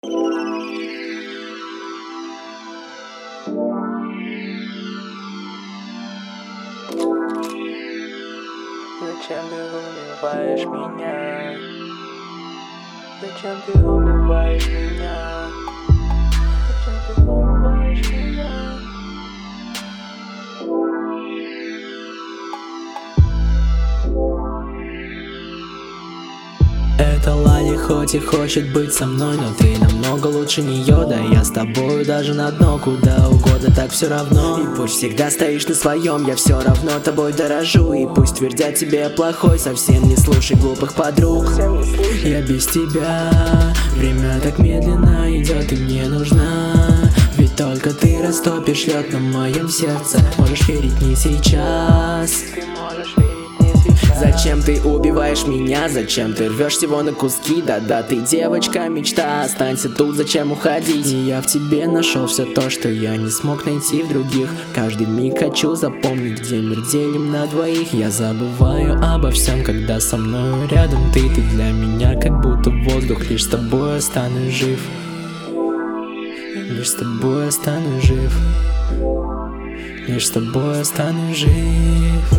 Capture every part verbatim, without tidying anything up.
Зачем ты убиваешь меня? Зачем ты убиваешь меня? Зачем ты убиваешь меня? Эта Лали хоть и хочет быть со мной, но ты намного лучше нее. Да я с тобою даже на дно, куда угодно, так все равно. И пусть всегда стоишь на своем, я все равно тобой дорожу. И пусть твердят тебе я плохой, совсем не слушай глупых подруг. Я без тебя, время так медленно идет и мне нужна. Ведь только ты растопишь лед на моем сердце. Можешь верить не сейчас. Ты можешь верить не сейчас. Зачем ты убиваешь меня? Зачем ты рвешь его на куски? Да-да, ты девочка, мечта, останься тут, зачем уходить? И я в тебе нашел все то, что я не смог найти в других. Каждый миг хочу запомнить, где мир делим на двоих. Я забываю обо всем, когда со мной рядом ты. Ты для меня как будто воздух, лишь с тобой останусь жив. Лишь с тобой останусь жив. Лишь с тобой останусь жив.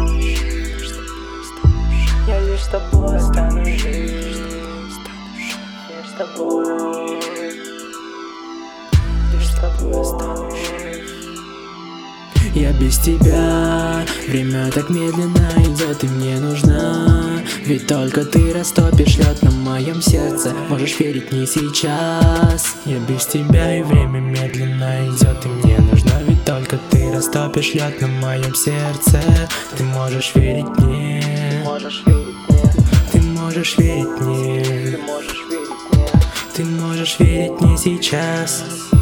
Я лишь с тобой останусь жив. Лишь с тобой. Лишь с тобой останусь жив. Я без тебя, время так медленно идет и мне нужна. Ведь только ты растопишь лед на моем сердце. Можешь верить не сейчас. Я без тебя и время медленно идет и мне нужна. Ведь только ты растопишь лед на моем сердце. Ты можешь верить мне. Можешь верить мне. Ты можешь верить мне. Ты можешь верить мне. Ты можешь верить не сейчас.